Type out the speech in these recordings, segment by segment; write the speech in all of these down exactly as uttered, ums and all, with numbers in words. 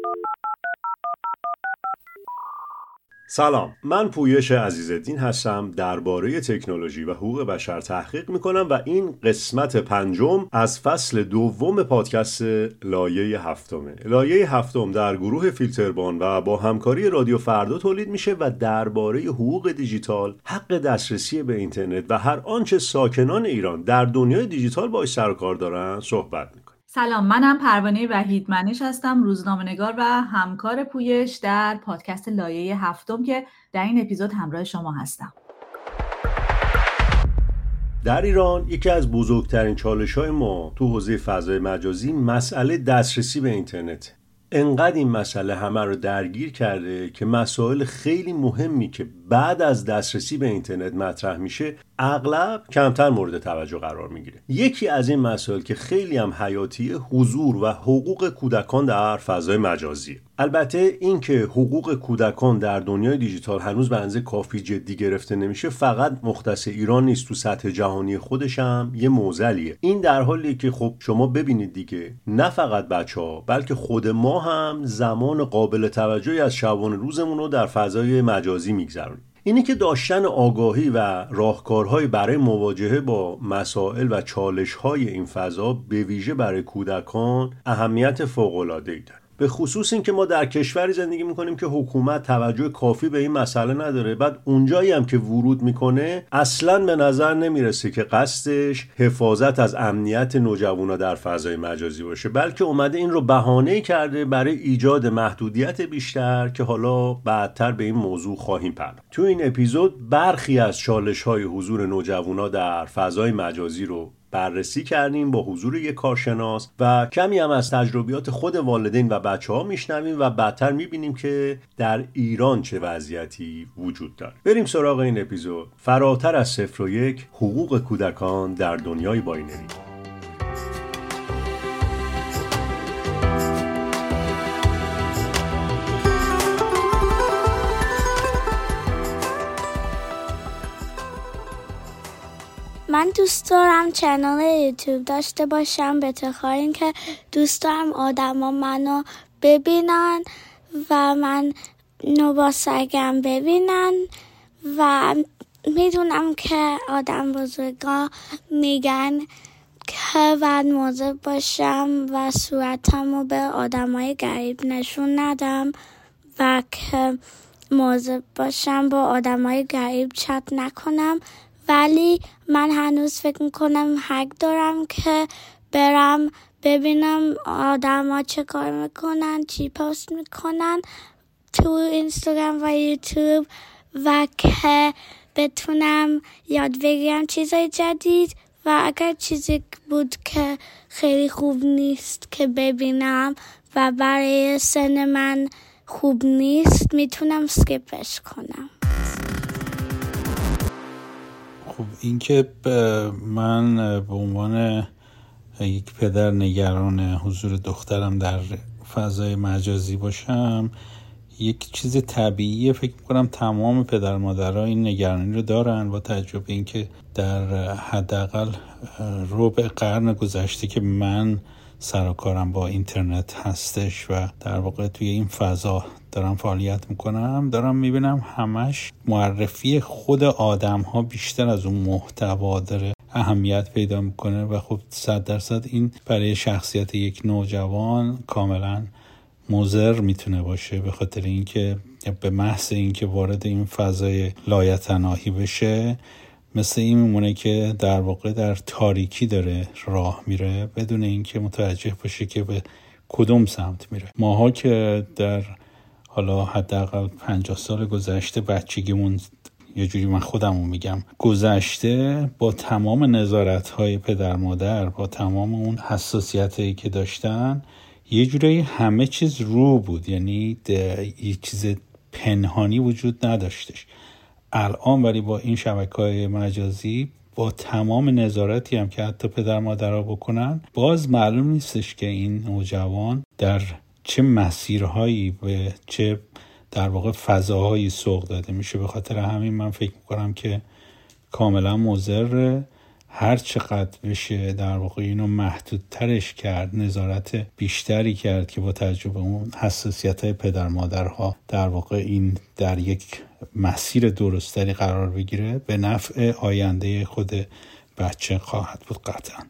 سلام، من پویش عزیزالدین هستم. درباره تکنولوژی و حقوق بشر تحقیق میکنم و این قسمت پنجم از فصل دوم پادکست لایه هفتمه. لایه هفتم در گروه فیلتربان و با همکاری رادیو فردا تولید میشه و درباره حقوق دیجیتال، حق دسترسی به اینترنت و هر آنچه ساکنان ایران در دنیای دیجیتال باهاش سر و کار دارن صحبت میکنه. سلام، منم پروانه وحیدمنش هستم، روزنامه‌نگار و همکار پویش در پادکست لایه هفتم که در این اپیزود همراه شما هستم. در ایران یکی از بزرگترین چالش‌های ما تو حوزه فضای مجازی مسئله دسترسی به اینترنت. انقدر این مسئله همه رو درگیر کرده که مسائل خیلی مهمی که بعد از دسترسی به اینترنت مطرح میشه اغلب کمتر مورد توجه قرار میگیره. یکی از این مسائل که خیلی هم حیاتیه حضور و حقوق کودکان در فضای مجازی. البته این که حقوق کودکان در دنیای دیجیتال هنوز به اندازه کافی جدی گرفته نمیشه فقط مختص ایران نیست، تو سطح جهانی خودش هم یه معضلیه. این در حالیه که خب شما ببینید دیگه نه فقط بچه‌ها بلکه خود ما هم زمان قابل توجهی از شبانه روزمون رو در فضای مجازی میگذرونیم. اینی که داشتن آگاهی و راهکارهای برای مواجهه با مسائل و چالش‌های این فضا به ویژه برای کودکان اهمیت فوق‌العاده‌ای داره. به خصوص این که ما در کشوری زندگی میکنیم که حکومت توجه کافی به این مسئله نداره، بعد اونجایی هم که ورود میکنه اصلاً به نظر نمیرسه که قصدش حفاظت از امنیت نوجوانا در فضای مجازی باشه، بلکه اومده این رو بهانه کرده برای ایجاد محدودیت بیشتر که حالا بعدتر به این موضوع خواهیم پرداخت. تو این اپیزود برخی از چالش‌های حضور نوجوانا در فضای مجازی رو بررسی کردیم با حضور یک کارشناس و کمی هم از تجربیات خود والدین و بچه‌ها میشنویم و بعدتر میبینیم که در ایران چه وضعیتی وجود داره. بریم سراغ این اپیزود. فراتر از صفر و یک، حقوق کودکان در دنیای باینری. من دوست دارم چنل یوتیوب داشته باشم به خاطر اینکه دوست دارم آدما منو ببینن و من نو با سگم ببینن و میدونم که آدم بزرگا میگن که باید مواظب باشم و صورتمو به آدمای غریب نشون ندم و که مواظب باشم با آدمای غریب چت نکنم، ولی من هنوز فکر میکنم حق دارم که برم ببینم آدم ها چه کار میکنن، چی پست میکنن تو اینستاگرام و یوتیوب و که بتونم یاد بگیرم چیزای جدید و اگر چیزی بود که خیلی خوب نیست که ببینم و برای سن من خوب نیست میتونم سکیپش کنم. خب این که من به عنوان یک پدر نگران حضور دخترم در فضای مجازی باشم یک چیز طبیعیه. فکر میکنم تمام پدر مادرها این نگرانی رو دارن با توجه به اینکه در حداقل ربع قرن گذشته که من سر و کارم با اینترنت هستش و در واقع توی این فضا دارم فعالیت میکنم دارم میبینم همش معرفی خود آدم ها بیشتر از اون محتوا داره اهمیت پیدا میکنه و خب صد درصد این برای شخصیت یک نوجوان کاملا مضر میتونه باشه، به خاطر اینکه به محض اینکه وارد این فضای لایتناهی بشه مثل این میمونه که در واقع در تاریکی داره راه میره بدون اینکه متوجه باشه که به کدوم سمت میره. ماها که در حالا حداقل پنجاه سال گذشته بچگیمون یه جوری من خودمون میگم گذشته با تمام نظارت‌های پدر مادر با تمام اون حساسیتایی که داشتن یه جوری همه چیز رو بود، یعنی یه چیز پنهانی وجود نداشتش. الان ولی با این شبکه‌های مجازی با تمام نظارتی هم که حتی پدر مادرها بکنن باز معلوم نیستش که این نوجوان در چه مسیرهایی به چه در واقع فضاهایی سوق داده میشه. به خاطر همین من فکر میکنم که کاملا مضر هر چقدر بشه در واقع اینو محدودترش کرد، نظارت بیشتری کرد که با توجه به اون حساسیت‌های پدر مادرها در واقع این در یک مسیر درستری قرار بگیره، به نفع آینده خود بچه خواهد بود قطعاً.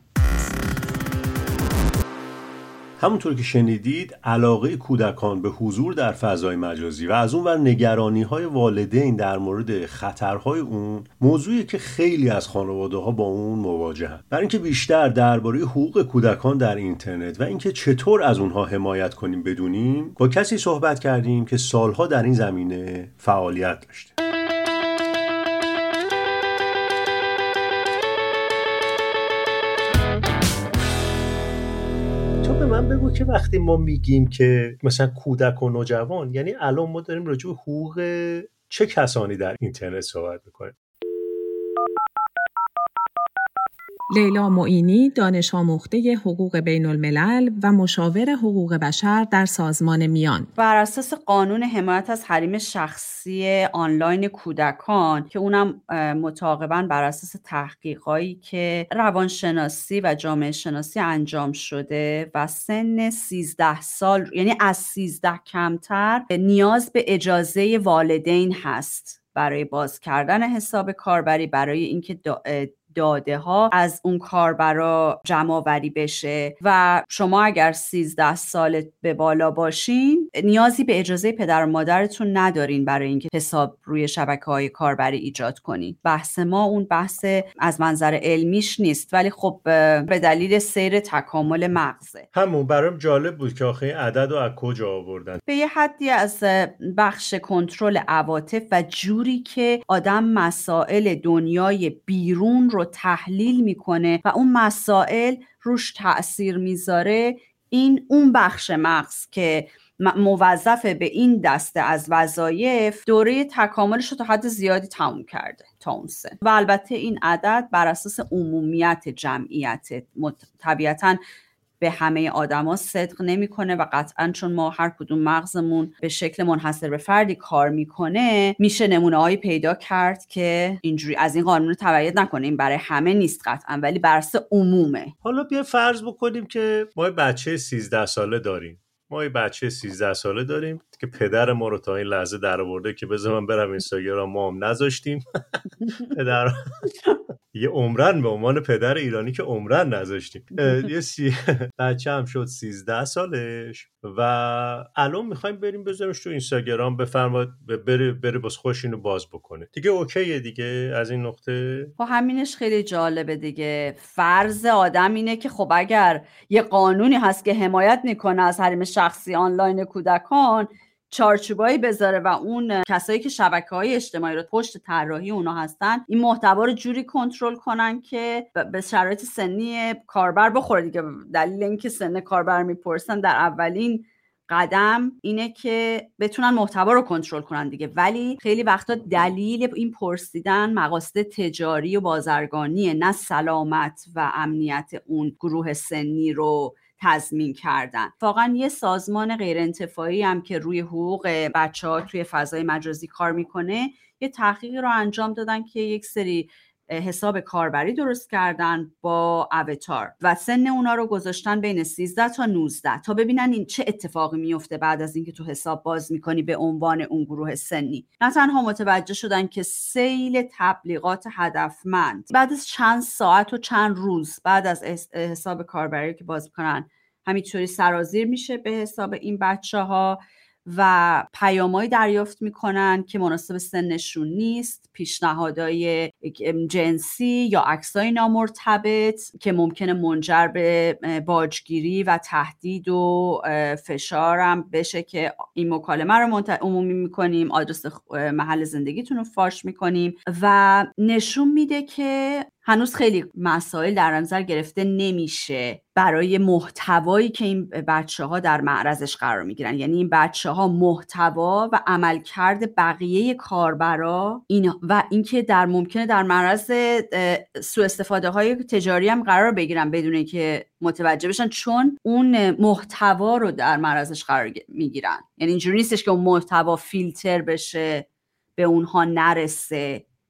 همونطور که شنیدید، علاقه کودکان به حضور در فضای مجازی و از اون ور نگرانی‌های والدین در مورد خطرهای اون موضوعی که خیلی از خانواده‌ها با اون مواجهن. برای اینکه بیشتر درباره حقوق کودکان در اینترنت و اینکه چطور از اونها حمایت کنیم بدونیم، با کسی صحبت کردیم که سالها در این زمینه فعالیت داشته. من بگو که وقتی ما میگیم که مثلا کودک و نوجوان، یعنی الان ما داریم راجع به حقوق چه کسانی در اینترنت صحبت میکنیم؟ لیلا معینی، دانش آموخته حقوق بین الملل و مشاور حقوق بشر در سازمان میان. بر اساس قانون حمایت از حریم شخصی آنلاین کودکان که اونم متعاقباً بر اساس تحقیقاتی که روانشناسی و جامعه شناسی انجام شده و سن سیزده سال، یعنی از سیزده کمتر، نیاز به اجازه والدین هست برای باز کردن حساب کاربری، برای اینکه دا داده ها از اون کاربرا جمع آوری بشه و شما اگر سیزده سال به بالا باشین نیازی به اجازه پدر و مادرتون ندارین برای اینکه حساب روی شبکه‌های کاربری ایجاد کنین. بحث ما اون بحث از منظر علمیش نیست، ولی خب به دلیل سیر تکامل مغزه. همون برام جالب بود که آخه عدد رو از کجا آوردن. به یه حدی از بخش کنترل عواطف و جوری که آدم مسائل دنیای بیرون رو تحلیل میکنه و اون مسائل روش تأثیر میذاره، این اون بخش مغز که موظف به این دسته از وظایف دوره تکاملش رو تا حد زیادی تموم کرده تا اون سن. و البته این عدد بر اساس عمومیت جمعیت، طبیعتاً به همه آدما صدق نمیکنه و قطعاً چون ما هر کدوم مغزمون به شکل منحصر به فردی کار میکنه، میشه نمونه‌هایی پیدا کرد که اینجوری از این قانون رو تبعیت نکنه. این برای همه نیست قطعاً، ولی بر اساس عمومه. حالا بیا فرض بکنیم که ما بچه سیزده ساله داریم. ما یه بچه سیزده ساله داریم که پدر ما رو تا این لحظه در آورده که بذار من برم اینستاگرام، ما هم نذاشتیم. پدر یه عمرن به عنوان پدر ایرانی که عمرن نذاشتیم. یه سی... بچه هم شد سیزده سالش و الان میخوایم بریم بذاریمش تو اینستاگرام، بفرماد بره بره باز خوش اینو باز بکنه. دیگه اوکیه دیگه از این نقطه؟ خب همینش خیلی جالبه دیگه. فرض آدم اینه که خب اگر یه قانونی هست که حمایت میکنه از حریم شخصی آنلاین کودکان، چارچوبایی بذاره و اون کسایی که شبکه‌های اجتماعی رو پشت طراحی اونا هستن این محتوا رو جوری کنترل کنن که به شرایط سنی کاربر بخوره دیگه. دلیل اینکه سن کاربر میپرسن در اولین قدم اینه که بتونن محتوا رو کنترل کنن دیگه. ولی خیلی وقتا دلیل این پرسیدن مقاصد تجاری و بازرگانیه، نه سلامت و امنیت اون گروه سنی رو تضمین کردن. واقعا یه سازمان غیر انتفاعی هم که روی حقوق بچه‌ها توی فضای مجازی کار میکنه یه تحقیقی رو انجام دادن که یک سری حساب کاربری درست کردن با اواتار و سن اونا رو گذاشتن بین سیزده تا نوزده تا ببینن این چه اتفاقی میفته بعد از اینکه تو حساب باز میکنی به عنوان اون گروه سنی. نه تنها متوجه شدن که سیل تبلیغات هدفمند بعد از چند ساعت و چند روز بعد از حساب کاربری که باز میکنن همینطوری سرازیر میشه به حساب این بچه ها و پیامایی دریافت میکنن که مناسب سنشون نیست، پیشنهادهای جنسی یا عکسای نامرتبط که ممکنه منجر به باجگیری و تهدید و فشارم بشه که این مکالمه رو عمومی میکنیم، آدرس محل زندگیتون رو فاش میکنیم و نشون میده که هنوز خیلی مسائل در نظر گرفته نمیشه برای محتوایی که این بچه ها در معرضش قرار میگیرن. یعنی این بچه ها محتوا و عملکرد بقیه کاربرا این و اینکه در ممکنه در معرض سوء استفاده های تجاری هم قرار بگیرن بدون اینکه متوجه بشن، چون اون محتوا رو در معرضش قرار میگیرن. یعنی اینجوری نیستش که اون محتوا فیلتر بشه به اونها نرسه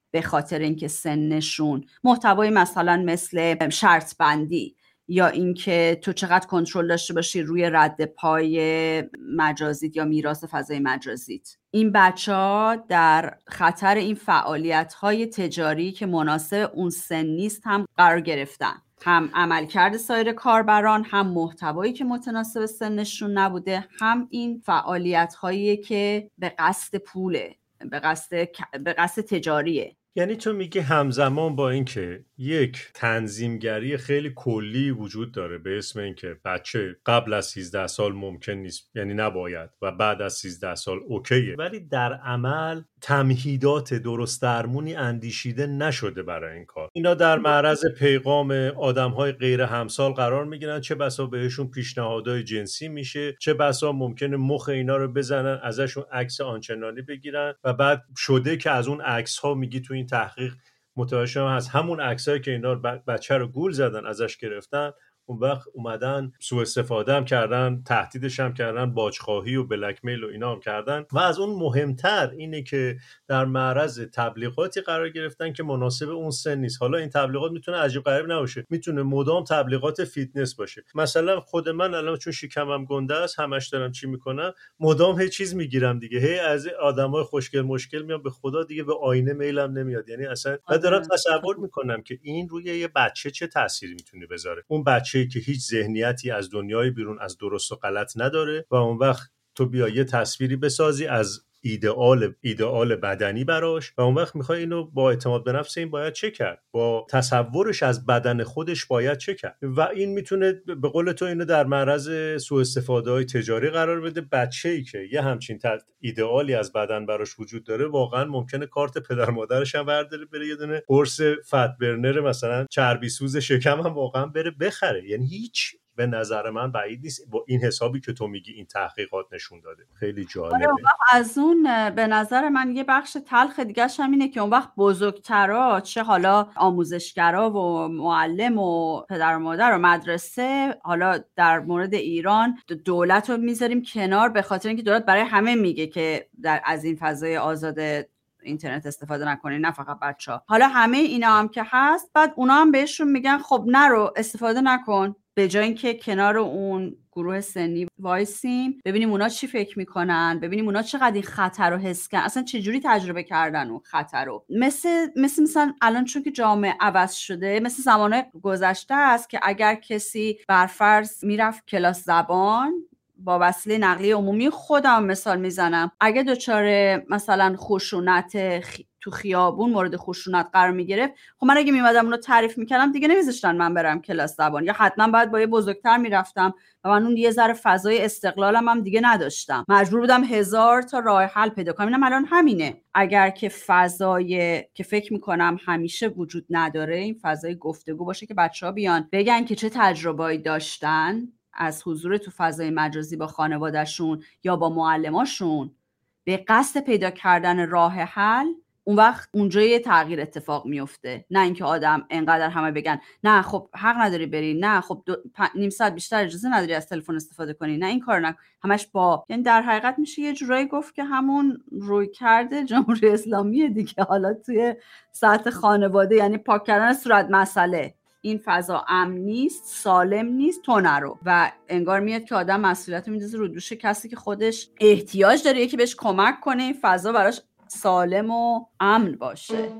به خاطر اینکه سنشون، محتوای مثلا مثل شرط بندی یا اینکه تو چقدر کنترل داشته باشی روی رد پای مجازیت یا میراث فضای مجازیت. این بچه‌ها در خطر این فعالیت‌های تجاری که مناسب اون سن نیست هم قرار گرفتن. هم عملکرد سایر کاربران، هم محتوایی که متناسب سنشون نبوده، هم این فعالیت‌هایی که به قصد پوله، به قصد به قصد تجاریه. یعنی تو میگی همزمان با اینکه یک تنظیمگری خیلی کلی وجود داره به اسم اینکه بچه قبل از سیزده سال ممکن نیست، یعنی نباید، و بعد از سیزده سال اوکیه، ولی در عمل تمهیدات درست درمونی اندیشیده نشده برای این کار. اینا در معرض پیغام آدم‌های غیر همسال قرار میگیرن، چه بسا بهشون پیشنهادهای جنسی میشه، چه بسا ممکنه مخ اینا رو بزنن، ازشون عکس آنچنانی بگیرن و بعد شده که از اون عکس‌ها میگی تو این تحقیق متوجه شدم از همون عکسایی که اینا بچه رو گول زدن ازش گرفتن، اون وقت اومدن سوء استفاده هم کردن، تهدیدش هم کردن، باجخواهی و بلک میل و اینا هم کردن. و از اون مهمتر اینه که در معرض تبلیغاتی قرار گرفتن که مناسب اون سن نیست. حالا این تبلیغات میتونه عجیب غریب نباشه، میتونه مدام تبلیغات فیتنس باشه. مثلا خود من الان چون شکمم گنده است، همش دارم چی میکنم، مدام هی چیز میگیرم دیگه، هی از آدمای خوشگل مشکل میام، به خدا دیگه به آینه میلم نمیاد. یعنی اصلا من دارم تصور میکنم که این روی یه بچه چه تأثیری میتونه بذاره. اون بچه که هیچ ذهنیتی از دنیای بیرون از درست و غلط نداره و اون وقت تو بیا یه تصویری بسازی از ایدئال ایدئال بدنی براش و اون وقت میخوای اینو با اعتماد به نفس این باید چه کرد، با تصورش از بدن خودش باید چه کرد. و این میتونه به قول تو اینو در معرض سوء استفاده های تجاری قرار بده. بچه‌ای که یه همچین ایدئالی از بدن براش وجود داره، واقعا ممکنه کارت پدر مادرش هم برداره بره یه دونه قرص فت برنر مثلا چربی سوز شکم هم واقعا بره بخره. یعنی هیچ به نظر من بعید نیست با این حسابی که تو میگی این تحقیقات نشون داده. خیلی جالبه. از اون به نظر من یه بخش تلخ دیگه‌ش هم اینه که اون وقت بزرگترا، چه حالا آموزشگرا و معلم و پدر و مادر و مدرسه، حالا در مورد ایران دولت رو میذاریم کنار به خاطر اینکه دولت برای همه میگه که در از این فضای آزاد اینترنت استفاده نکنین، نه فقط بچه‌ها. حالا همه اینا هم که هست، بعد اونا هم بهشون میگن خب نرو استفاده نکن، به جای اینکه کنار اون گروه سنی وایسیم ببینیم اونا چی فکر میکنن، ببینیم اونا چقدر این خطر رو حس کردن، اصلا چه جوری تجربه کردن اون خطر رو. مثل مثل مثلا الان چون که جامعه عوض شده، مثل زمانه گذشته است که اگر کسی برفرض میرفت کلاس زبان با وسیله نقلیه عمومی، خودم مثال میزنم، اگه دچار مثلا خشونت خ... تو خیابون مورد خشونت قرار میگرفت، خب من اگه میمدم اونو تعریف میکردم دیگه نمیذاشتن من برم کلاس زبان، یا حتما باید با یه بزرگتر میرفتم و من اون یه ذره فضای استقلالم هم دیگه نداشتم، مجبور بودم هزار تا راه حل پیدا کنم. اینم الان همینه. اگر که فضای که فکر میکنم همیشه وجود نداره، این فضای گفتگو باشه که بچه‌ها بیان بگن که چه تجربه‌ای داشتن از حضور تو فضای مجازی با خانوادهشون یا با معلماشون به قصد پیدا کردن راه حل، اون وقت اونجا یه تغییر اتفاق میفته. نه اینکه آدم انقدر همه بگن نه خب حق نداری بری، نه خب دو... پ... نیم ساعت بیشتر اجازه نداری از تلفن استفاده کنی، نه این کار نکن، همش با، یعنی در حقیقت میشه یه جورایی گفت که همون روی کرده جمهوری اسلامی دیگه، حالا توی سطح خانواده، یعنی پاک کردن صورت مسئله. این فضا امن نیست، سالم نیست، تو نرو. و انگار میاد که آدم مسئولیت میندازه رو دوش کسی که خودش احتیاج داره یکی بهش کمک کنه این فضا براش سالم و امن باشه.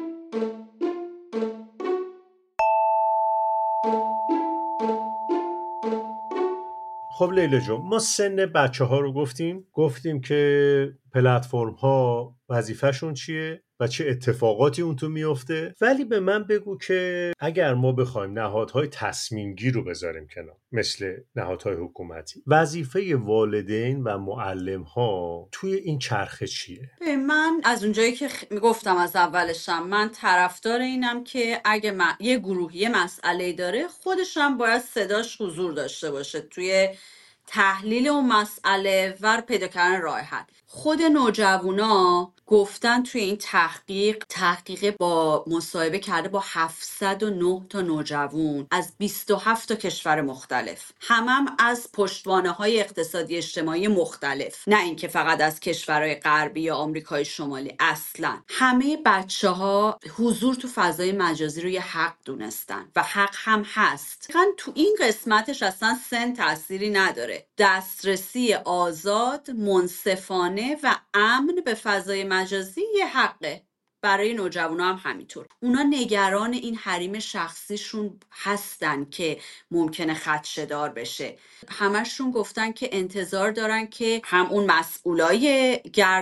خب لیلا جون، ما سن بچه ها رو گفتیم گفتیم که پلتفرم ها وظیفه‌شون چیه و چه اتفاقاتی اون تو میفته، ولی به من بگو که اگر ما بخوایم نهادهای تصمیم گیر رو بذاریم کنار، مثل نهادهای حکومتی، وظیفه والدین و معلم ها توی این چرخه چیه؟ من از اونجایی که گفتم از اولشم، من طرفدار اینم که اگه من یه گروه یه مسئله داره، خودش هم باید صداش حضور داشته باشه توی تحلیل اون مسئله و پیدا کردن راه حل. خود نوجوانا گفتن توی این تحقیق تحقیق با مصاحبه کرده با هفتصد و نه تا نوجوان از بیست و هفت تا کشور مختلف، همم هم از پشتوانه‌های اقتصادی اجتماعی مختلف، نه اینکه فقط از کشورهای غربی یا آمریکای شمالی. اصلا همه بچه‌ها حضور تو فضای مجازی رو یه حق دونستن و حق هم هست. تو این قسمتش اصلا سن تأثیری نداره. دسترسی آزاد، منصفانه و امن به فضای مجازی یه حقه. برای نوجوانا هم همینطور. اونا نگران این حریم شخصیشون هستن که ممکنه خدشه‌دار بشه. همشون گفتن که انتظار دارن که هم اون مسئولای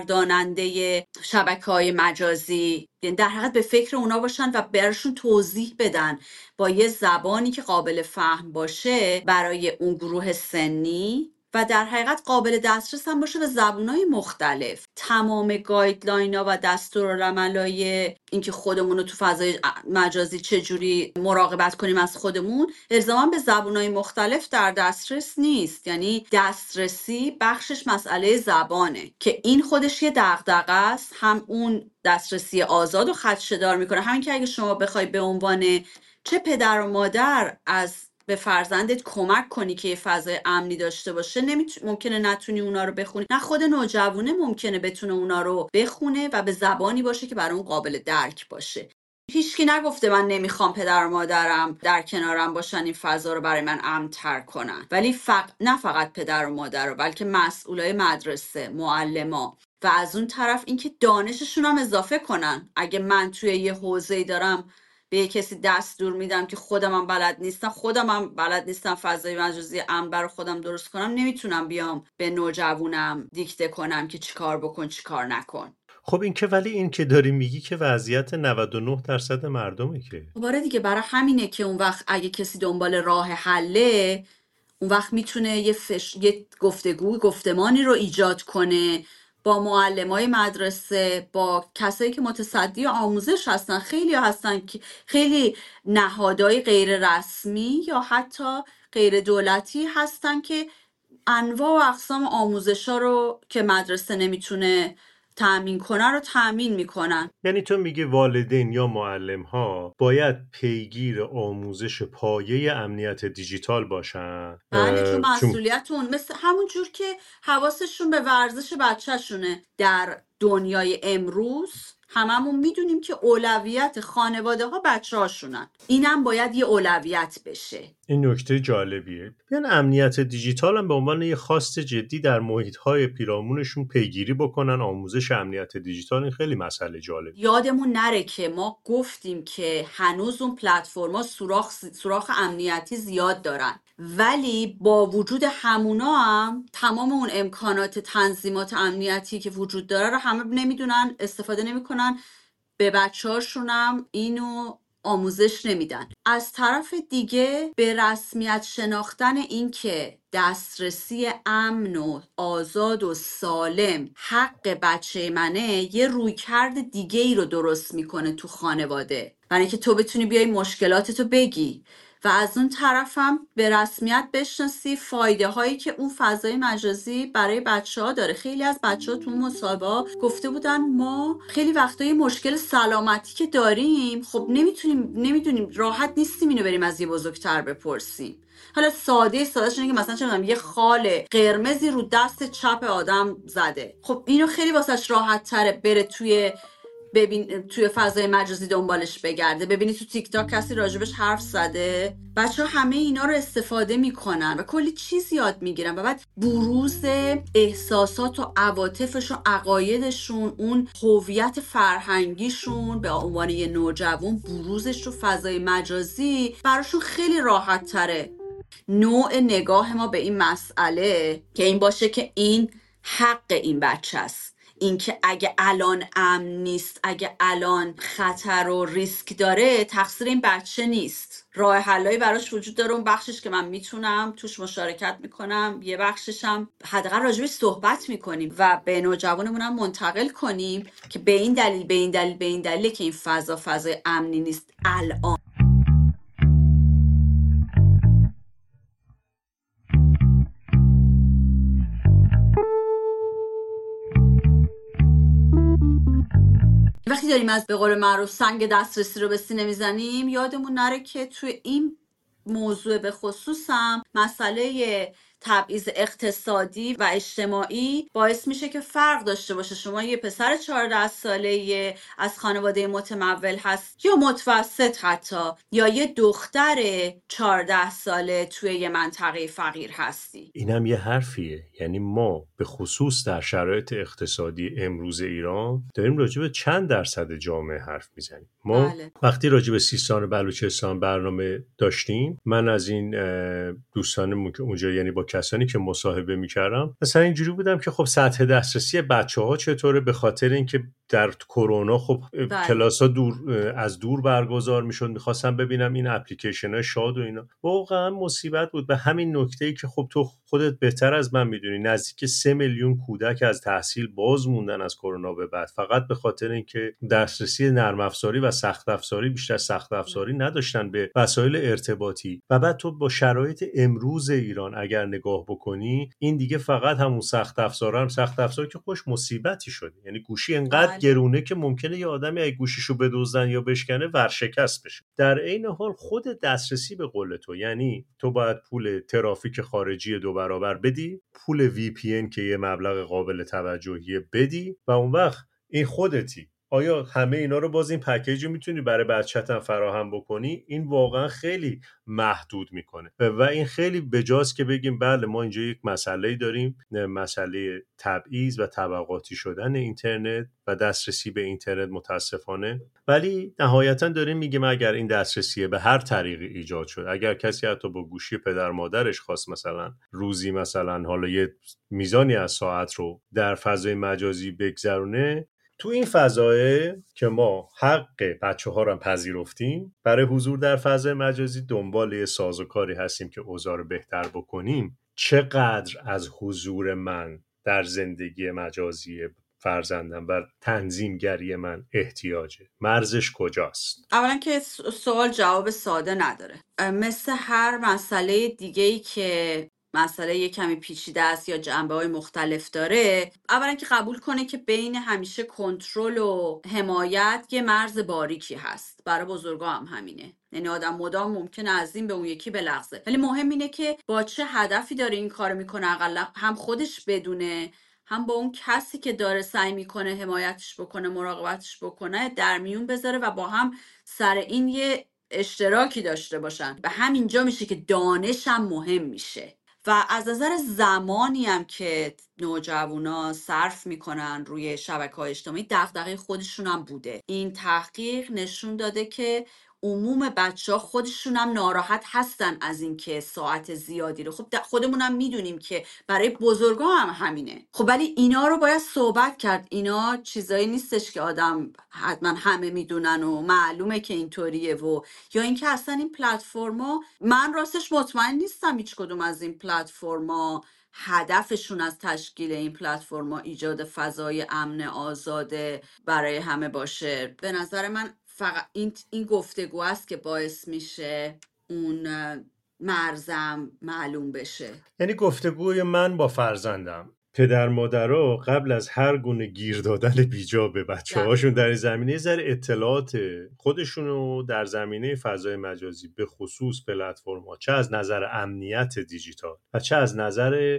گرداننده شبکه‌های مجازی در حقیقت به فکر اونا باشن و براشون توضیح بدن با یه زبانی که قابل فهم باشه برای اون گروه سنی و در حقیقت قابل دسترس هم باشه به زبان‌های مختلف. تمام گایدلاین‌ها و دستورالعملای اینکه خودمون رو تو فضای مجازی چجوری مراقبت کنیم از خودمون الزاما به زبان‌های مختلف در دسترس نیست. یعنی دسترسی بخشش مسئله زبانه که این خودش یه دغدغه است. هم اون دسترسی آزاد و خدشه‌دار میکنه، همین که اگه شما بخوای به عنوان چه پدر و مادر از به فرزندت کمک کنی که یه فضای امنی داشته باشه، نمیت... ممکنه نتونی اونا رو بخونی، نه خود نوجوانه ممکنه بتونه اونا رو بخونه و به زبانی باشه که برای اون قابل درک باشه. هیچکی نگفته من نمیخوام پدر و مادرم در کنارم باشن این فضا رو برای من امن‌تر کنن، ولی فق... نه فقط پدر و مادر رو، بلکه مسئولای مدرسه، معلما و از اون طرف اینکه دانششون هم اضافه کنن. اگه من توی یه حوزه‌ای دارم به یه کسی دستور میدم که خودم هم بلد نیستم خودم هم بلد نیستم فضای مجازی امن برای خودم درست کنم، نمیتونم بیام به نوجوانم دیکته کنم که چیکار بکن چیکار نکن. خب این که ولی این که داری میگی که وضعیت نود و نه درصد مردمه که باره دیگه برای همینه که اون وقت اگه کسی دنبال راه حله، اون وقت میتونه یه, فش... یه گفتگو گفتمانی رو ایجاد کنه با معلمای مدرسه، با کسایی که متصدی آموزش هستن. خیلی هستن که خیلی نهادهای غیر رسمی یا حتی غیر دولتی هستن که انواع و اقسام آموزش‌ها رو که مدرسه نمیتونه تأمین کنه رو تأمین میکنن. یعنی تو میگه والدین یا معلم ها باید پیگیر آموزش پایه امنیت دیجیتال باشن. بله، چون مسئولیتون مثل همون جور که حواسشون به ورزش بچهشونه در دنیای امروز، هممون میدونیم که اولویت خانواده ها بچه هاشونن. اینم باید یه اولویت بشه. این نکته جالبیه. یعنی امنیت دیجیتال هم به عنوان یه خواست جدی در محیط های پیرامونشون پیگیری بکنن آموزش امنیت دیجیتال. این خیلی مسئله جالب. یادمون نره که ما گفتیم که هنوز اون پلتفرما سوراخ سوراخ امنیتی زیاد دارن، ولی با وجود همونا هم تمام اون امکانات تنظیمات امنیتی که وجود داره رو همه نمیدونن، استفاده نمیکنن، به بچه‌هاشون هم اینو آموزش نمیدن. از طرف دیگه به رسمیت شناختن این که دسترسی امن و آزاد و سالم حق بچه منه یه رویکرد دیگه ای رو درست میکنه تو خانواده، برای که تو بتونی بیای مشکلاتتو بگی و از اون طرفم به رسمیت بشناسی فایده هایی که اون فضای مجازی برای بچه ها داره. خیلی از بچه ها تو مصاحبه گفته بودن ما خیلی وقتا یه مشکل سلامتی که داریم خب نمیتونیم نمیدونیم راحت نیستیم اینو بریم از یه بزرگتر بپرسیم. حالا ساده سادهش اینه که مثلا چه می‌دونم یه خال قرمزی رو دست چپ آدم زده، خب اینو خیلی واسش راحت تره بره توی ببین توی فضای مجازی دنبالش بگرده، ببینی تو تیک تاک کسی راجبش حرف زده. بچه ها همه اینا رو استفاده میکنن و کلی چیز یاد میگیرن و بعد بروز احساسات و عواطفشون، عقایدشون، اون هویت فرهنگیشون به عنوان یه نوجوان بروزش رو فضای مجازی براشون خیلی راحت تره. نوع نگاه ما به این مسئله که این باشه که این حق این بچه است، اینکه اگه الان امن نیست، اگه الان خطر و ریسک داره، تقصیر این بچه نیست. راه حلایی براش وجود داره. اون بخشش که من میتونم توش مشارکت میکنم، یه بخششم حداقل راجبش صحبت میکنیم و به نوجوانمون هم منتقل کنیم که به این دلیل به این دلیل به این دلیل که این فضا فضای امنی نیست الان. وقتی داریم از به قول معروف سنگ دسترسی رو به سینه میزنیم یادمون نره که توی این موضوع به خصوصم مسئله تبعیض اقتصادی و اجتماعی باعث میشه که فرق داشته باشه. شما یه پسر چهارده ساله از خانواده متمول هست یا متوسط حتی، یا یه دختر چهارده ساله توی یه منطقه فقیر هستی. اینم یه حرفیه. یعنی ما به خصوص در شرایط اقتصادی امروز ایران داریم راجع به چند درصد جامعه حرف میزنیم. ما بله. وقتی راجع به سیستان و بلوچستان برنامه داشتیم، من از این دوستانمون که اونجا، یعنی با کسانی که مصاحبه میکردم، مثلا اینجوری بودم که خب سطح دسترسی بچه‌ها چطوره، به خاطر اینکه در کرونا خب کلاس‌ها دور از دور برگزار میشد، میخواستم ببینم این اپلیکیشن‌های شاد و اینا. واقعا مصیبت بود. به همین نکته‌ای که خب تو خودت بهتر از من میدونی نزدیک سه میلیون کودک از تحصیل باز موندن از کرونا به بعد، فقط به خاطر اینکه دسترسی نرم افزاری و سخت افزاری، بیشتر سخت افزاری نداشتن به وسایل ارتباطی. و بعد تو با شرایط امروز ایران اگر نگاه بکنی، این دیگه فقط همون سخت افزار هم سخت افزار که خوش مصیبتی شده. یعنی گوشی انقدر گرونه که ممکنه یه آدمی اگه گوشیشو بدزدن یا بشکنه ورشکست بشه. در عین حال خود دسترسی به قول تو، یعنی تو باید پول ترافیک خارجی دو برابر بدی، پول وی پی ان که یه مبلغ قابل توجهی بدی، و اون وقت این خودتی. آیا همه اینا رو باز این پکیج رو میتونی برای بچت هم فراهم بکنی؟ این واقعا خیلی محدود میکنه و این خیلی بجاست که بگیم بله ما اینجا یک مسئله داریم، مسئله تبعیض و طبقاتی شدن اینترنت و دسترسی به اینترنت متاسفانه. ولی نهایتا داریم میگیم اگر این دسترسی به هر طریقی ایجاد شد، اگر کسی حتی با گوشی پدر مادرش خواست مثلا روزی مثلا حالا یه میزانی از ساعت رو در فضای مجازی بگذرونه، تو این فضایه که ما حق بچه ها رو پذیرفتیم برای حضور در فضای مجازی، دنبال یه سازوکاری هستیم که اوضاع رو بهتر بکنیم، چقدر از حضور من در زندگی مجازی فرزندم و تنظیمگری من احتیاجه؟ مرزش کجاست؟ اولا که سوال جواب ساده نداره. مثل هر مسئله دیگه‌ای که مسئله یه کمی پیچیده است یا جنبه‌های مختلف داره، اولا که قبول کنه که بین همیشه کنترل و حمایت یه مرز باریکی هست. برای بزرگا هم همینه. یعنی آدم مدام ممکنه از این به اون یکی بلغزه، ولی مهم اینه که با چه هدفی داره این کار میکنه، اقلا هم خودش بدونه، هم با اون کسی که داره سعی میکنه حمایتش بکنه، مراقبتش بکنه، در میون بذاره و با هم سر این یه اشتراکی داشته باشن. و همینجا میشه که دانشم مهم میشه. و از نظر زمانی هم که نوجوانا صرف میکنن روی شبکه‌های اجتماعی، دغدغه خودشون هم بوده. این تحقیق نشون داده که عموم بچه ها خودشون هم ناراحت هستن از این که ساعت زیادی رو، خب خودمون هم میدونیم که برای بزرگا هم همینه. خب ولی اینا رو باید صحبت کرد. اینا چیزایی نیستش که آدم حتما همه میدونن و معلومه که اینطوریه، و یا اینکه اصلا این پلتفرما، من راستش مطمئن نیستم هیچ کدوم از این پلتفرما هدفشون از تشکیل این پلتفرما ایجاد فضای امن آزاده برای همه باشه. به نظر من فقط این این گفتگو است که باعث میشه اون مرزم معلوم بشه. یعنی گفتگوی من با فرزندم، پدر مادرها قبل از هر گونه گیر دادن بیجا به بچه هاشون در این زمینه ذره اطلاعات خودشونو در زمینه فضای مجازی به خصوص پلتفرم‌ها، چه از نظر امنیت دیجیتال و چه از نظر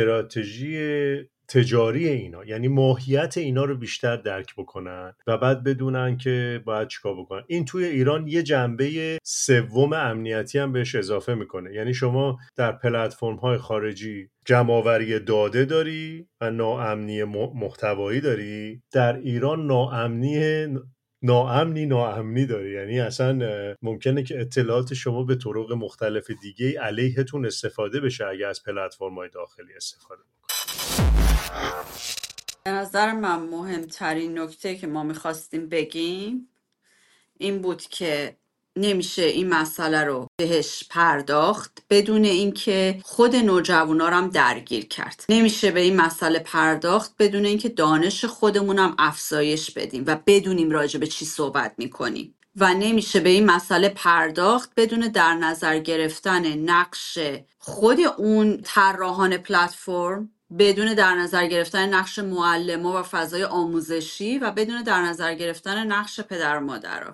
استراتژی تجاری اینا، یعنی ماهیت اینا رو بیشتر درک بکنن و بعد بدونن که باید چیکار بکنن. این توی ایران یه جنبه سوم امنیتی هم بهش اضافه میکنه. یعنی شما در پلتفرم‌های خارجی جمع‌آوری داده داری و ناامنی محتوایی داری، در ایران ناامنی ناامنی ناامنی داری. یعنی اصلا ممکنه که اطلاعات شما به طرق مختلف دیگه علیهتون استفاده بشه اگه از پلتفرم‌های داخلی استفاده بکنید. به نظر من مهمترین نکته که ما میخواستیم بگیم این بود که نمیشه این مسئله رو بهش پرداخت بدون اینکه خود نوجوانا رو هم درگیر کرد. نمیشه به این مسئله پرداخت بدون اینکه دانش خودمونم افزایش بدیم و بدونیم راجع به چی صحبت میکنیم. و نمیشه به این مسئله پرداخت بدون در نظر گرفتن نقش خود اون طراحان پلتفرم بدون در نظر گرفتن نقش معلم‌ها و فضای آموزشی و بدون در نظر گرفتن نقش پدر و مادرها.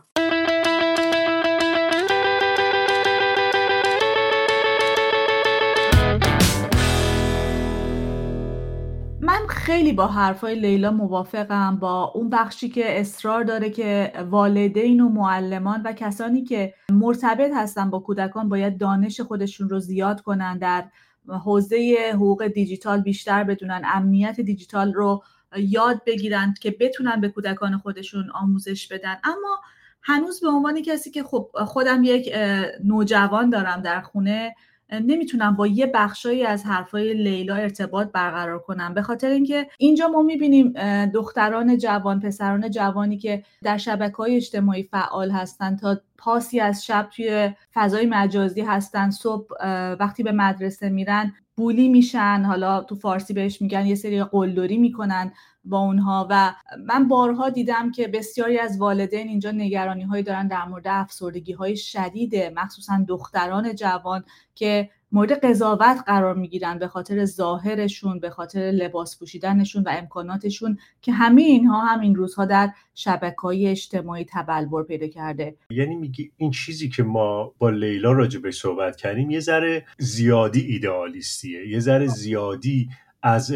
من خیلی با حرفای لیلا موافقم، با اون بخشی که اصرار داره که والدین و معلمان و کسانی که مرتبط هستن با کودکان باید دانش خودشون رو زیاد کنن، در حوزه حقوق دیجیتال بیشتر بدونن، امنیت دیجیتال رو یاد بگیرن که بتونن به کودکان خودشون آموزش بدن. اما هنوز به عنوان کسی که خب خودم یک نوجوان دارم در خونه، نمیتونم با یه بخشایی از حرفای لیلا ارتباط برقرار کنم، به خاطر اینکه اینجا ما میبینیم دختران جوان، پسران جوانی که در شبکه‌های اجتماعی فعال هستن، تا پاسی از شب توی فضای مجازی هستن، صبح وقتی به مدرسه میرن بولی میشن، حالا تو فارسی بهش میگن یه سری قلدری میکنن با اونها. و من بارها دیدم که بسیاری از والدین اینجا نگرانی هایی دارن در مورد افسردگی های شدیده، مخصوصا دختران جوان که مورد قضاوت قرار میگیرن به خاطر ظاهرشون، به خاطر لباس پوشیدنشون و امکاناتشون، که همه اینها هم این روزها در شبکه‌های اجتماعی تبلور پیدا کرده. یعنی میگی این چیزی که ما با لیلا راجع بهش صحبت کردیم یه ذره زیادی ایدئالیستیه، یه ذره زیادی از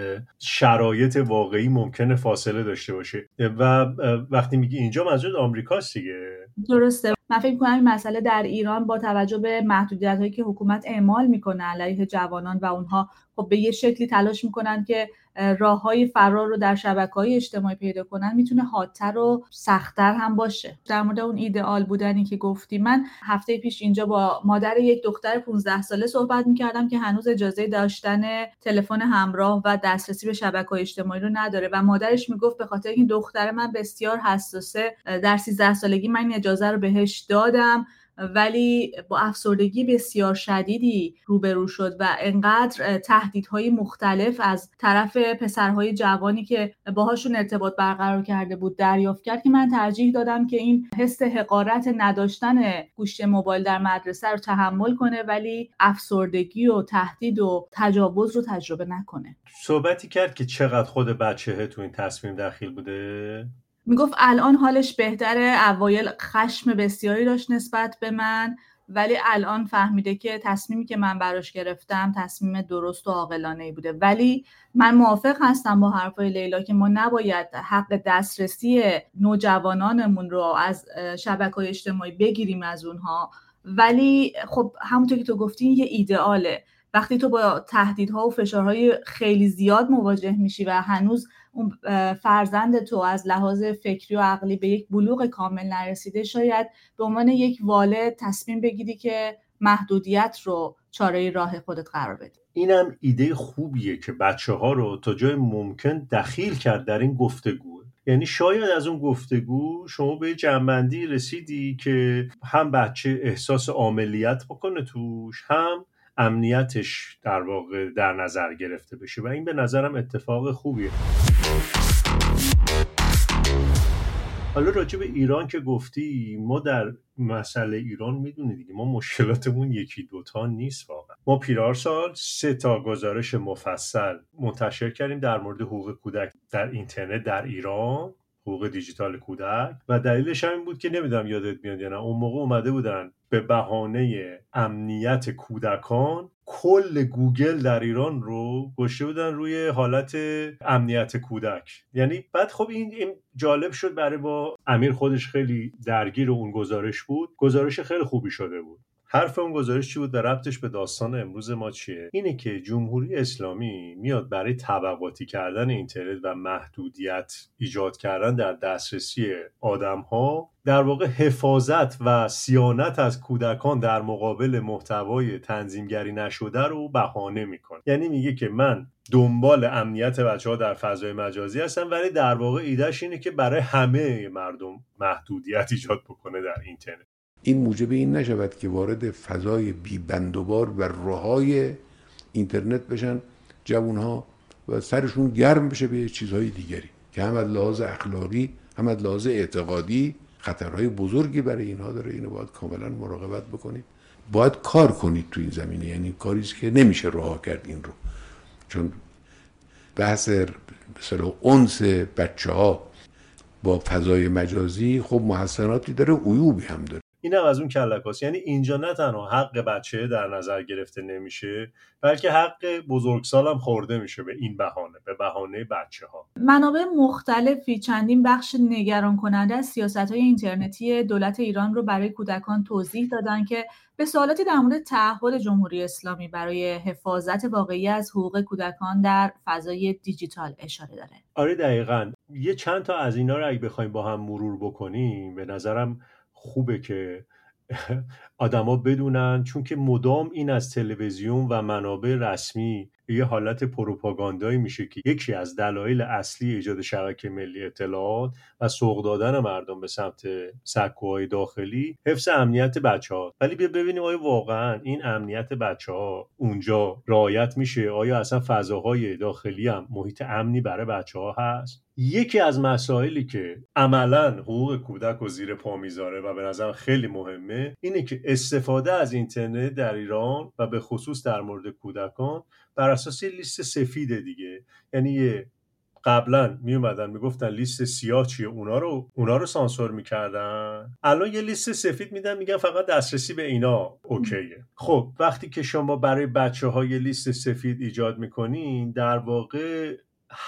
شرایط واقعی ممکنه فاصله داشته باشه. و وقتی میگی اینجا منظور آمریکاست دیگه. درسته. من فکر می‌کنم این مسئله در ایران با توجه به محدودیت‌هایی که حکومت اعمال میکنه علیه جوانان و اونها خب به یه شکلی تلاش میکنن که راه‌های فرار رو در شبکه‌های اجتماعی پیدا کنن، میتونه حادتر و سخت‌تر هم باشه. در مورد اون ایدئال بودنی که گفتی، من هفته پیش اینجا با مادر یک دختر پانزده ساله صحبت میکردم که هنوز اجازه داشتن تلفن همراه و دسترسی به شبکه‌های اجتماعی رو نداره و مادرش میگفت به خاطر اینکه دختر من بسیار حساسه، در سیزده سالگی من این اجازه رو بهش دادم، ولی با افسردگی بسیار شدیدی روبرو شد و انقدر تهدیدهای مختلف از طرف پسرهای جوانی که باهاشون ارتباط برقرار کرده بود دریافت کرد که من ترجیح دادم که این حس حقارت نداشتن گوشی موبایل در مدرسه رو تحمل کنه، ولی افسردگی و تهدید و تجاوز رو تجربه نکنه. صحبتی کرد که چقدر خود بچه‌ها تو این تصمیم دخیل بوده. میگفت الان حالش بهتره، اوایل خشم بسیاری داشت نسبت به من، ولی الان فهمیده که تصمیمی که من براش گرفتم تصمیم درست و عاقلانه‌ای بوده. ولی من موافق هستم با حرفای لیلا که ما نباید حق دسترسی نوجوانانمون رو از شبکه‌های اجتماعی بگیریم از اونها، ولی خب همونطور که تو گفتی یه ایدئاله. وقتی تو با تهدیدها و فشارهای خیلی زیاد مواجه میشی و هنوز اون فرزند تو از لحاظ فکری و عقلی به یک بلوغ کامل نرسیده، شاید به عنوان یک والد تصمیم بگیری که محدودیت رو چاره راه خودت قرار بدی. اینم ایده خوبیه که بچه ها رو تا جای ممکن دخیل کرد در این گفتگو. یعنی شاید از اون گفتگو شما به جنبندی رسیدی که هم بچه احساس عاملیت بکنه توش، هم امنیتش در واقع در نظر گرفته بشه و این به نظرم اتفاق خوبیه. حالا راجع به ایران که گفتی، ما در مسئله ایران میدونی دیگه ما مشکلاتمون یکی دوتا نیست واقعا. ما پیرارسال سه تا گزارش مفصل منتشر کردیم در مورد حقوق کودک در اینترنت در ایران، حقوق دیجیتال کودک، و دلیلش هم این بود که نمیدونم یادت میاد یا نه، اون موقع اومده بودن به بهانه امنیت کودکان کل گوگل در ایران رو گذاشته بودن روی حالت امنیت کودک. یعنی بعد خب این, این جالب شد برای با امیر، خودش خیلی درگیر اون گزارش بود، گزارش خیلی خوبی شده بود. حرف اون گزارش چی بود و ربطش به داستان امروز ما چیه؟ اینه که جمهوری اسلامی میاد برای طبقاتی کردن اینترنت و محدودیت ایجاد کردن در دسترسی آدم‌ها، در واقع حفاظت و صیانت از کودکان در مقابل محتوای تنظیمگری نشده رو بهانه میکنه. یعنی میگه که من دنبال امنیت بچه‌ها در فضای مجازی هستم، ولی در واقع ایدهش اینه که برای همه مردم محدودیت ایجاد بکنه در اینترنت. این موجب این نشود که وارد فضای بی بند و بار و رهای اینترنت بشن جوانها و سرشون گرم بشه به چیزهای دیگری که هم از لحاظ اخلاقی هم از لحاظ اعتقادی خطرهای بزرگی برای اینها داره. اینو باید کاملا مراقبت بکنید، باید کار کنید تو این زمینه. یعنی کاریست که نمیشه رها کرد این رو، چون بحث مثلا انس بچه ها با فضای مجازی خب محسناتی داره، عیوبی هم داره. این هم از اون کلکاست. یعنی اینجا نه تنها حق بچه در نظر گرفته نمیشه، بلکه حق بزرگسال هم خورده میشه به این بهانه، به بهانه بچه ها. منابع مختلفی چندین بخش نگران کننده از سیاست‌های اینترنتی دولت ایران رو برای کودکان توضیح دادن که به سوالاتی در مورد تعهد جمهوری اسلامی برای حفاظت واقعی از حقوق کودکان در فضای دیجیتال اشاره داره. آره دقیقاً. یه چند تا از اینا رو اگه بخوایم با هم مرور بکنیم به نظرم خوبه که آدما بدونن، چون که مدام این از تلویزیون و منابع رسمی یه حالت پروپاگاندایی میشه که یکی از دلایل اصلی ایجاد شبکه ملی اطلاعات و سوق دادن مردم به سمت سکوهای داخلی حفظ امنیت بچه‌ها. ولی بیا ببینیم آیا واقعا این امنیت بچه‌ها اونجا رعایت میشه؟ آیا اصلا فضاهای داخلی هم محیط امنی برای بچه‌ها هست؟ یکی از مسائلی که عملاً حقوق کودک رو زیر پا میذاره و به نظر خیلی مهمه اینه که استفاده از اینترنت در ایران و به خصوص در مورد کودکان بر اساس لیست سفید دیگه. یعنی قبلا می اومدن میگفتن لیست سیاه چیه، اونا رو اونا رو سانسور میکردن، الان یه لیست سفید میدن میگن فقط دسترسی به اینا اوکیه. خب وقتی که شما برای بچه‌ها یه لیست سفید ایجاد میکنین، در واقع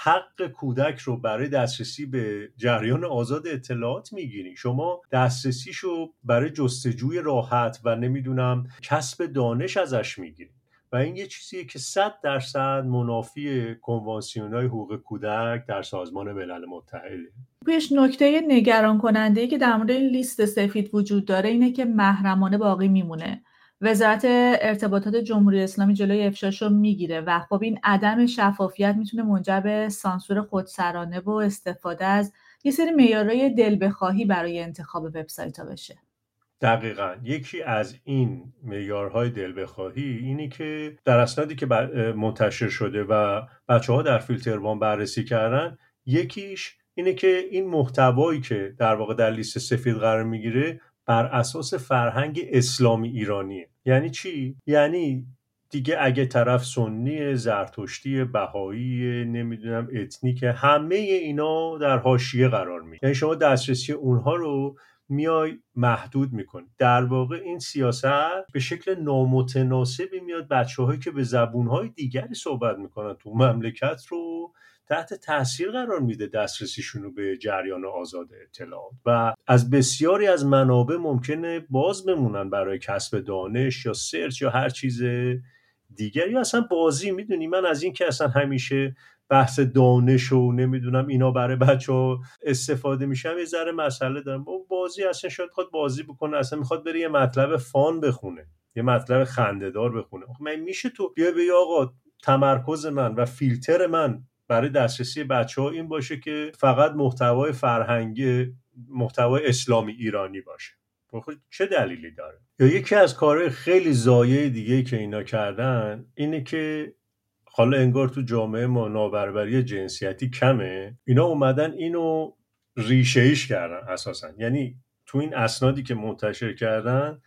حق کودک رو برای دسترسی به جریان آزاد اطلاعات میگیرین. شما دسترسیشو برای جستجوی راحت و نمیدونم کسب دانش ازش میگیرین و این یه چیزیه که صد درصد منافی کنوانسیون‌های حقوق کودک در سازمان ملل متحده. پیش نکته نگران کننده‌ای که در مورد این لیست سفید وجود داره اینه که محرمانه باقی میمونه. وزارت ارتباطات جمهوری اسلامی جلوی افشاش رو میگیره و خب این عدم شفافیت میتونه منجر به سانسور خودسرانه و استفاده از یه سری معیارهای دل بخواهی برای انتخاب وبسایت‌ها بشه. دقیقاً. یکی از این معیارهای دل بخواهی اینی که در اسنادی که منتشر شده و بچه‌ها در فیلتروان بررسی کردن، یکیش اینه که این محتوایی که در واقع در لیست سفید قرار میگیره بر اساس فرهنگ اسلامی ایرانیه. یعنی چی؟ یعنی دیگه اگه طرف سنی، زرتشتی، بهایی، نمیدونم اتنیک، همه اینا در حاشیه قرار میگیره. یعنی شما دسترسی اونها رو میای محدود میکنی. در واقع این سیاست به شکل نامتناسبی میاد بچه‌هایی که به زبونهای دیگری صحبت میکنن تو مملکت رو تحت تاثیر قرار میده، دسترسیشون رو به جریان آزاد اطلاعات، و از بسیاری از منابع ممکنه باز بمونن برای کسب دانش یا سرچ یا هر چیز دیگری، یا اصلا بازی. میدونی من از این که اصلا همیشه بحث دانش و نمیدونم اینا برای بچه‌ها استفاده میشه یه ذره مسئله دارم. بازی اصلا شاید خود بازی بکنه، اصلا میخواد بره یه مطلب فان بخونه، یه مطلب خنده‌دار بخونه. من میشه تو بیا بگی آقا تمرکز من و فیلتر من برای دسترسی بچه‌ها این باشه که فقط محتوای فرهنگی، محتوای اسلامی ایرانی باشه؟ چه دلیلی داره؟ یا یکی از کارهای خیلی ضایع دیگه که اینا کردن اینه که حالا انگار تو جامعه ما نابرابری جنسیتی کمه، اینا اومدن اینو ریشه ایش کردن اساسا. یعنی تو این اسنادی که منتشر کردن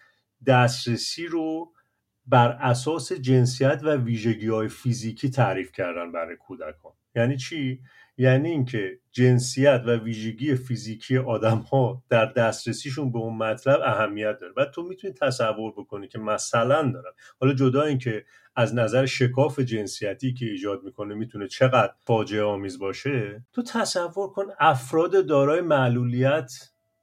دسترسی رو بر اساس جنسیت و ویژگی‌های فیزیکی تعریف کردن برای کودکان. یعنی چی؟ یعنی اینکه جنسیت و ویژگی فیزیکی آدم‌ها در دسترسیشون به اون مطلب اهمیت داره. و تو میتونی تصور بکنی که مثلا دارن، حالا جدا اینکه از نظر شکاف جنسیتی که ایجاد میکنه میتونه چقدر فاجعه آمیز باشه، تو تصور کن افراد دارای معلولیت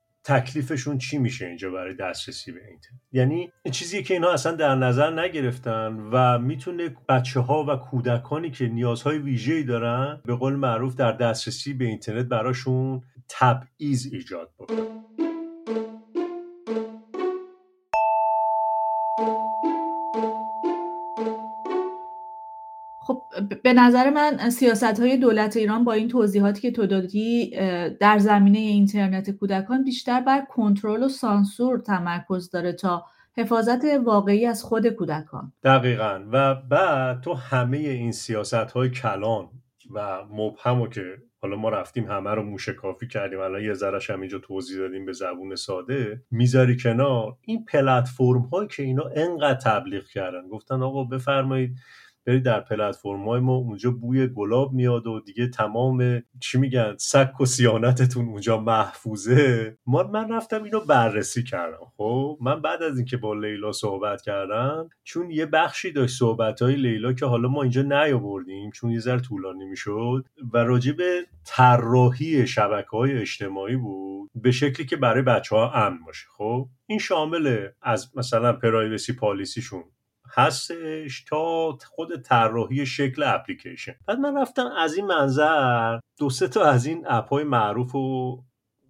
تکلیفشون چی میشه اینجا برای دسترسی به اینترنت. یعنی این چیزیه که اینا اصلا در نظر نگرفتن و میتونه بچه‌ها و کودکانی که نیازهای ویژه‌ای دارن به قول معروف در دسترسی به اینترنت براشون تبعیض ایجاد بکنه. خب به نظر من سیاست‌های دولت ایران با این توضیحاتی که تو دادی در زمینه اینترنت کودکان بیشتر بر کنترل و سانسور تمرکز داره تا حفاظت واقعی از خود کودکان. دقیقاً. و بعد تو همه این سیاست‌های کلان و مبهمو که حالا ما رفتیم همه رو موشکافی کردیم، الان یه ذره‌اش هم اینجا توضیح دادیم به زبون ساده، میذاری کنار این پلتفرم‌هایی که اینا انقدر تبلیغ کردن، گفتن آقا بفرمایید برید در پلتفرم‌های ما، اونجا بوی گلاب میاد و دیگه تمام چی میگن سک و صیانتتون اونجا محفوظه. ما من رفتم اینو بررسی کردم. خب من بعد از اینکه با لیلا صحبت کردم، چون یه بخشی داشت صحبت‌های لیلا که حالا ما اینجا نیاوردیم چون یه ذره طولانی میشد و راجع به طراحی شبکه‌های اجتماعی بود به شکلی که برای بچه‌ها امن باشه. خب این شامل از مثلا پرایوسی پالیسیشون هستش تا خود طراحی شکل اپلیکیشن. بعد من رفتم از این منظر دو سه تا از این اپ‌های معروف رو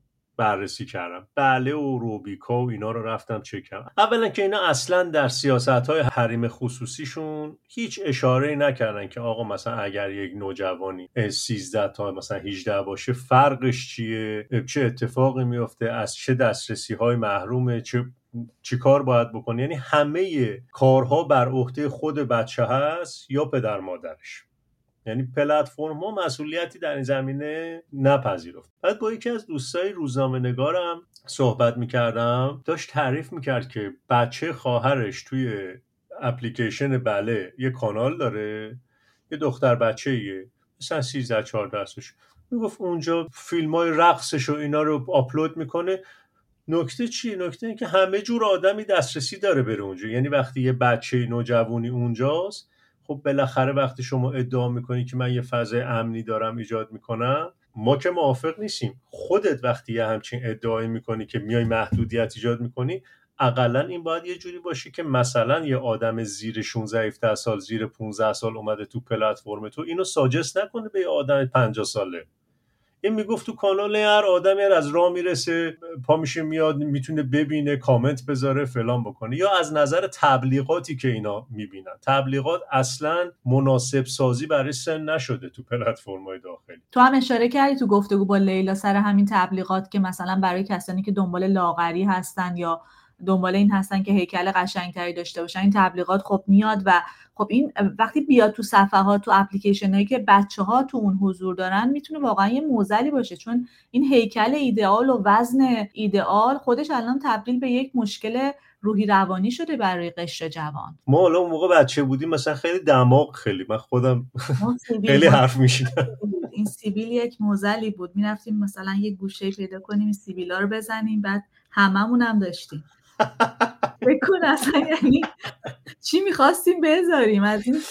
بررسی کردم، بله و روبیکا و اینا رو رفتم چک کردم. اولا که اینا اصلا در سیاست‌های حریم خصوصیشون هیچ اشاره‌ای نکردن که آقا مثلا اگر یک نوجوانی سیزده تا مثلا هجده باشه فرقش چیه، چه اتفاقی میفته، از چه دسترسی‌های محرومه، چه چی کار باید بکنه. یعنی همه کارها بر عهده خود بچه هست یا پدر مادرش. یعنی پلتفرم ها مسئولیتی در این زمینه نپذیرفت. بعد با یکی از دوستای روزنامه نگارم صحبت میکردم، داشت تعریف میکرد که بچه خواهرش توی اپلیکیشن بله یه کانال داره، یه دختر بچه ایه مثلا سیزده چهارده سالش، میگفت اونجا فیلم های رقصش و اینا رو آپلود میکنه. نکته چیه؟ نکته این که همه جور آدمی دسترسی داره بره اونجا. یعنی وقتی یه بچه نوجوانی اونجاست، خب بالاخره وقتی شما ادعا میکنی که من یه فضای امنی دارم ایجاد میکنم، ما که موافق نیستیم. خودت وقتی یه همچین ادعایی میکنی که میای محدودیت ایجاد میکنی، اقلا این باید یه جوری باشه که مثلا یه آدم زیر شانزده هفده سال، زیر پانزده سال اومده تو پلتفرم تو، اینو ساجست نکنه به یه آدم پنجاه ساله. این میگفت تو کانال هر آدمی از راه میرسه پا میشه میاد میتونه ببینه، کامنت بذاره، فلان بکنه. یا از نظر تبلیغاتی که اینا میبینن، تبلیغات اصلا مناسب سازی برای سن نشده تو پلتفرم‌های داخلی. تو هم اشاره کردی تو گفتگو با لیلا سر همین تبلیغات که مثلا برای کسانی که دنبال لاغری هستن یا دنبال این هستن که هیکل قشنگتری داشته باشن، این تبلیغات خب میاد و خب این وقتی بیاد تو صفحات، تو اپلیکیشن هایی که بچه ها تو اون حضور دارن، میتونه واقعا یه معضلی باشه، چون این هیکل ایدئال و وزن ایدئال خودش الان تبدیل به یک مشکل روحی روانی شده برای قشر جوان. ما حالا اون موقع بچه بودیم مثلا خیلی دماغ، خیلی من خودم خیلی حرف میشیدم. این سیبیل یک معضلی بود، میرفتیم مثلا یک گوشه پیدا کنیم این سیبیلا رو بزنیم، بعد هممون هم داشتیم. بکن اصلا یعنی چی میخواستیم بذاریم از این.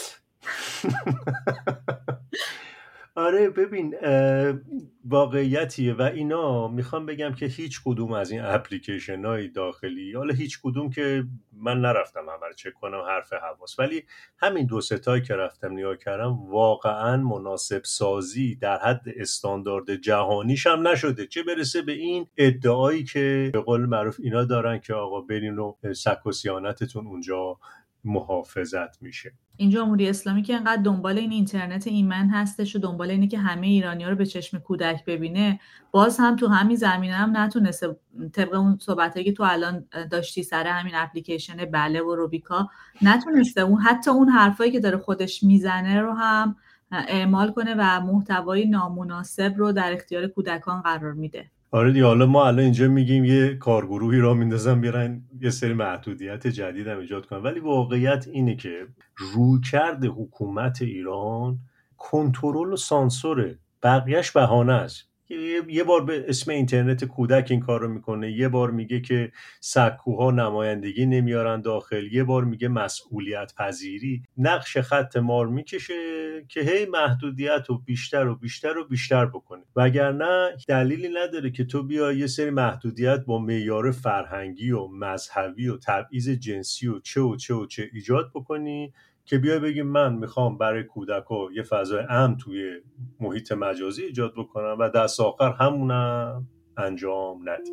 آره ببین واقعیتیه و اینا میخوام بگم که هیچ کدوم از این اپلیکیشن های داخلی، حالا هیچ کدوم که من نرفتم همه رو چک کنم حرف حواس، ولی همین دو ستایی که رفتم نگاه کردم واقعا مناسب سازی در حد استاندارد جهانیش هم نشده، چه برسه به این ادعایی که به قول معروف اینا دارن که آقا برین و سک و صیانتتون اونجا محافظت میشه. این جمهوری اسلامی که انقدر دنبال این اینترنت ایمن هستش و دنبال اینه که همه ایرانی‌ها رو به چشم کودک ببینه، باز هم تو همین زمینه هم نتونسته طبق اون صحبتایی که تو الان داشتی سر همین اپلیکیشن بله و روبیکا، نتونسته اون حتی اون حرفایی که داره خودش میزنه رو هم اعمال کنه و محتوای نامناسب رو در اختیار کودکان قرار میده. آره دیگه، حالا ما الان اینجا میگیم یه کارگروهی را میندازن بیارن یه سری محدودیت جدید هم ایجاد کنن، ولی واقعیت اینه که رویکرد حکومت ایران کنترل و سانسوره، بقیهش بهانه است. یه بار به اسم اینترنت کودک این کار رو میکنه، یه بار میگه که سکوها نمایندگی نمیارن داخل، یه بار میگه مسئولیت پذیری، نقش خط مار میکشه که هی محدودیت رو بیشتر و بیشتر و بیشتر بکنه. وگرنه دلیلی نداره که تو بیا یه سری محدودیت با معیار فرهنگی و مذهبی و تبعیض جنسی و چه و چه و چه ایجاد بکنی که بیا بگیم من میخوام برای کودکا یه فضای امن توی محیط مجازی ایجاد بکنم و دست آخر همونم انجام ندیم.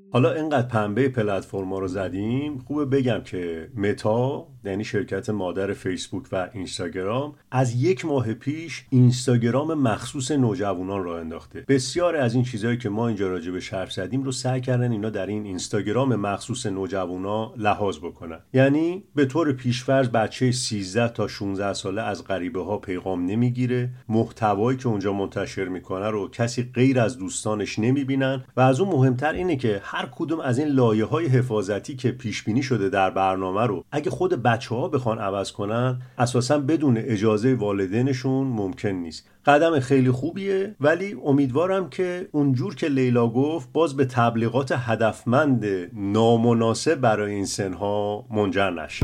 حالا اینقدر پنبه پلتفرما رو زدیم، خوبه بگم که متا، یعنی شرکت مادر فیسبوک و اینستاگرام، از یک ماه پیش اینستاگرام مخصوص نوجوانان راه انداخته. بسیار از این چیزهایی که ما اینجا راجع به حرف زدیم رو سعی کردن اینا در این اینستاگرام مخصوص نوجوانان لحاظ بکنن. یعنی به طور پیش‌فرض بچه سیزده تا شانزده ساله از غریبه ها پیغام نمیگیره، محتوایی که اونجا منتشر میکنه رو کسی غیر از دوستانش نمیبینن و از اون مهمتر اینه که هر کدوم از این لایه‌های حفاظتی که پیش بینی شده در برنامه رو اگه خود بچه‌ها بخوان عوض کنن، اساساً بدون اجازه والدینشون ممکن نیست. قدم خیلی خوبیه، ولی امیدوارم که اونجور که لیلا گفت باز به تبلیغات هدفمند نامناسب برای این سنها منجر نشه.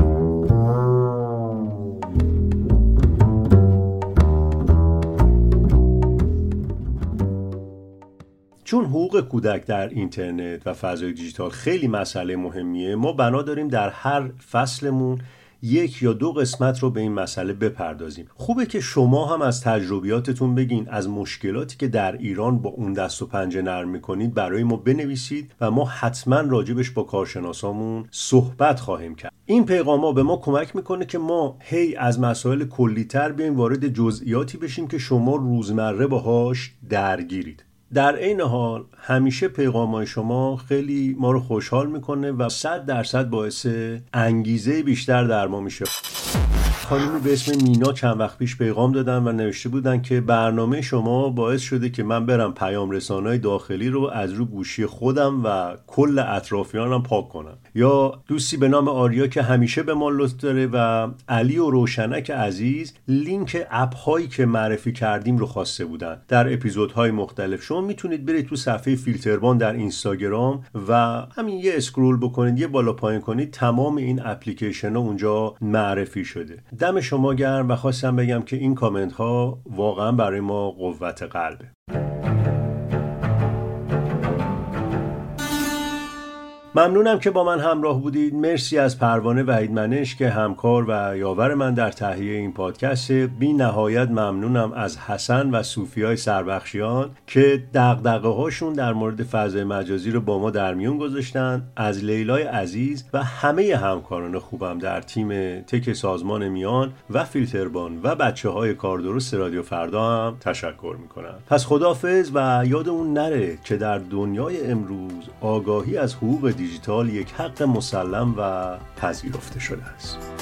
چون حقوق کودک در اینترنت و فضای دیجیتال خیلی مسئله مهمیه، ما بنا داریم در هر فصلمون یک یا دو قسمت رو به این مسئله بپردازیم. خوبه که شما هم از تجربیاتتون بگین، از مشکلاتی که در ایران با اون دست و پنجه نرم میکنید برای ما بنویسید و ما حتما راجبش با کارشناسامون صحبت خواهیم کرد. این پیغاما به ما کمک میکنه که ما هی از مسائل کلی‌تر بیایم وارد جزئیاتی بشیم که شما روزمره باهاش درگیرید. در این حال همیشه پیغام‌های شما خیلی ما رو خوشحال میکنه و صد درصد باعث انگیزه بیشتر در ما میشه. خانمی به اسم مینا چند وقت پیش پیغام دادن و نوشته بودن که برنامه شما باعث شده که من برم پیام رسانه‌های داخلی رو از رو گوشی خودم و کل اطرافیانم پاک کنم. یا دوستی به نام آریا که همیشه به ما لطف داره و علی و روشنک عزیز لینک اپ هایی که معرفی کردیم رو خواسته بودن در اپیزودهای مختلف. شما میتونید برید تو صفحه فیلتربان در اینستاگرام و همین یه اسکرول بکنید، یه بالا پایین کنید، تمام این اپلیکیشن ها اونجا معرفی شده. دم شما گرم و خواستم بگم که این کامنت ها واقعا برای ما قوت قلبه. ممنونم که با من همراه بودید. مرسی از پروانه وحیدمنش که همکار و یاور من در تهیه این پادکست. بی نهایت ممنونم از حسن و صوفیای سربخشیان که دغدغه هاشون در مورد فضای مجازی رو با ما در میون گذاشتن. از لیلای عزیز و همه همکاران خوبم در تیم تک سازمان میان و فیلتربان و بچه های کاردرست رادیو فردا هم تشکر میکنم. پس خداحافظ و یادمون نره که در دنیای امروز آگاهی از حقوق دیجیتال یک حق مسلم و پذیرفته شده است.